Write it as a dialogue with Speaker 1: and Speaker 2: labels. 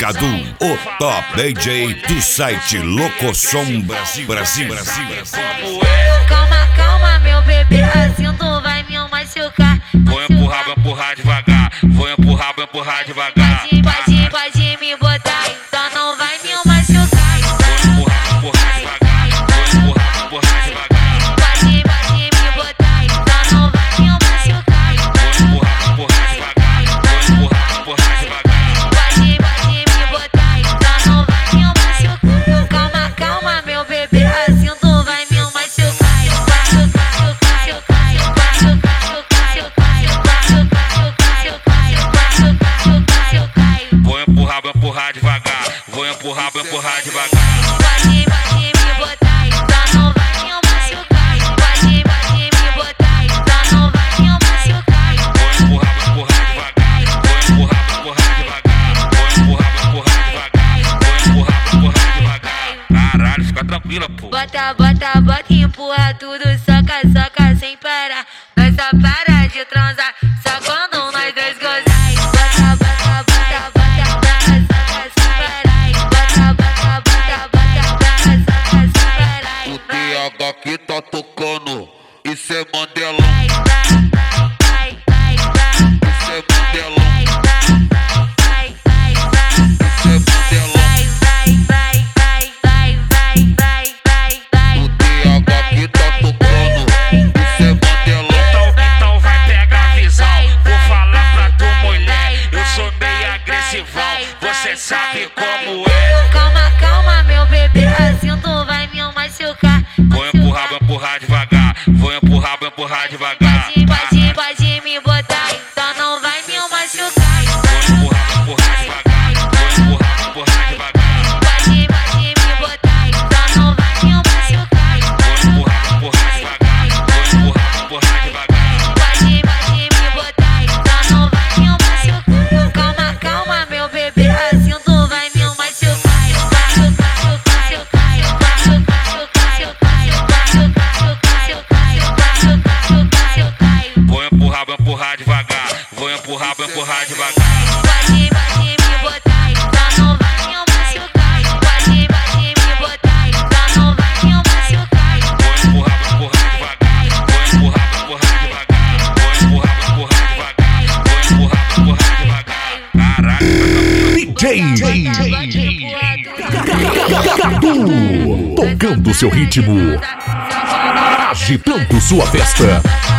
Speaker 1: Cadu, o top DJ do site Locosom Brasil.
Speaker 2: Calma, calma, meu bebê, assim tu vai me machucar.
Speaker 3: Vou empurrar devagar. Vou empurrar devagar.
Speaker 2: Pode me botar, só não vai me machucar.
Speaker 3: Vou empurrar devagar. Vou empurrar devagar.
Speaker 2: Pode me botar, só não vai me machucar.
Speaker 3: Vou empurrar devagar. Vou empurrar devagar.
Speaker 2: Pode me botar, só não vai me machucar. Calma, calma, meu bebê, assim tu vai me machucar.
Speaker 3: Vou empurrar devagar. Vou empurrar devagar.
Speaker 2: Pode me botar, só não vai me machucar. Pode me botar, só não vai me machucar.
Speaker 3: Vou empurrar devagar. Vou empurrar devagar. Vou empurrar devagar. Vou empurrar devagar. Caralho, fica tranquila, pô.
Speaker 2: Bota, empurra tudo, soca sem parar. Nós só para de transar, só quando nós dois gozar.
Speaker 3: O TH que tá tocando, isso é Mandelão. Isso é Mandelão. Isso é Mandelão. O TH que tá tocando, isso é Mandelão. Então vai pegar a visão. Vou falar pra tu, mulher, eu sou meio agressivão. Você sabe como é.
Speaker 2: Calma, meu bebê, assim tu vai me machucar.
Speaker 3: Vou empurrar devagar. Vou empurrar devagar.
Speaker 2: Pode me botar, só não vai me machucar.
Speaker 3: Vou empurrar devagar. Vou empurrar devagar.
Speaker 2: Pode me botar, só não vai me machucar.
Speaker 3: Vou empurrar devagar. Vou empurrar devagar.
Speaker 2: Pode me botar, só não vai me machucar. Calma, meu bebê, assim tu vai me machucar.
Speaker 3: Vou empurrar devagar. Vou empurrar devagar.
Speaker 2: Pode me botar, só não vai me machucar. Pode me botar, só não vai me machucar.
Speaker 3: Vou empurrar devagar. Vou empurrar devagar. Vou empurrar devagar. Vou empurrar devagar. Caralho,
Speaker 1: DJ Cadu, tocando seu ritmo, agitando sua festa.